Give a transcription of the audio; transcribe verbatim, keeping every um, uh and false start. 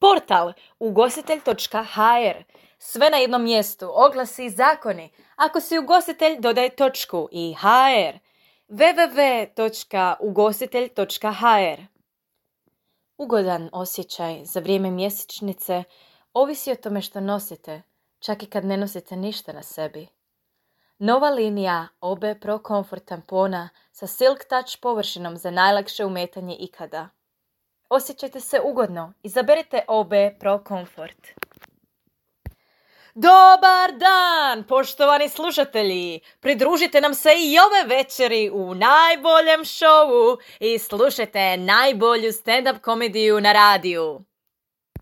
Portal ugostitelj točka ha er. Sve na jednom mjestu, oglasi i zakoni. Ako si ugostitelj, dodaj točku i hr. w w w točka ugostitelj točka ha er. Ugodan osjećaj za vrijeme mjesečnice ovisi o tome što nosite, čak i kad ne nosite ništa na sebi. Nova linija O B Pro Comfort tampona sa Silk Touch površinom za najlakše umetanje ikada. Osjećajte se ugodno, izaberite O B Pro Comfort. Dobar dan, poštovani slušatelji! Pridružite nam se i ove večeri u najboljem šovu i slušajte najbolju stand-up komediju na radiju.